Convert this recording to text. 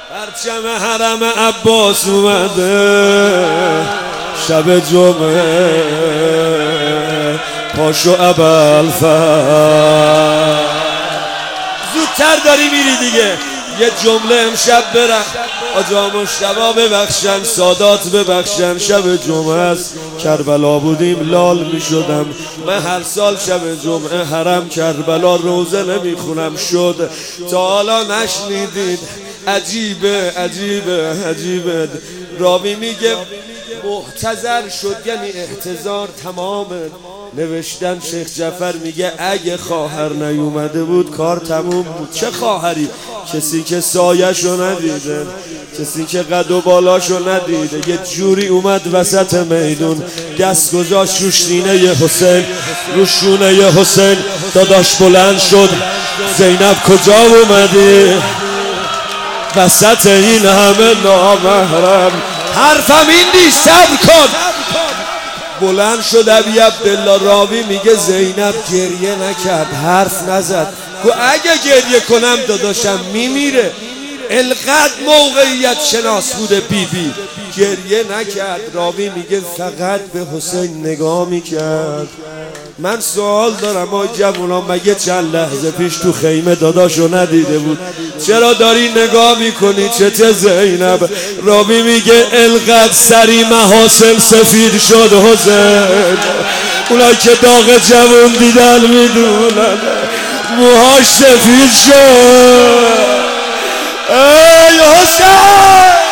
پرچم حرم عباس اومده شب جمعه پاشو ابوالفضل زودتر داری میری دیگه. یه جمله امشب برم آجا مشتبه ببخشن سادات ببخشن شب جمعه است کربلا بودیم لال میشدم من هر سال شب جمعه حرم کربلا روزه نمیخونم شد تا حالا نشنیدید. عجیبه عجیبه عجیبه. راوی میگه محتضر شد یعنی احتضار تمامه. نوشتن شیخ جعفر میگه اگه خواهر نیومده بود کار تموم بود. چه خواهری؟ کسی که سایه‌شو ندیده، کسی که قد و بالاشو ندیده. یه جوری اومد وسط میدون دست گذاشت رو سینه حسین، رو شونه حسین. داداش بلند شد زینب کجا اومدی؟ وسط این همه نامحرم حرفم این نیست صبر کن. بلند شد ابی عبدالله راوی میگه زینب گریه نکرد حرف نزد. گو اگه گریه کنم داداشم میمیره. القد موقعیت شناس بوده بی گریه نکرد. راوی میگه فقط به حسین نگاه میکرد. من سوال دارم آی جوونا مگه چند لحظه پیش تو خیمه داداشو ندیده بود؟ چرا داری نگاه میکنی چته زینب؟ راوی میگه القد سری محاسن سفید شد حسین. اونایی که داغ جوون دیدن میدونن موهاش سفید شد. ای حسین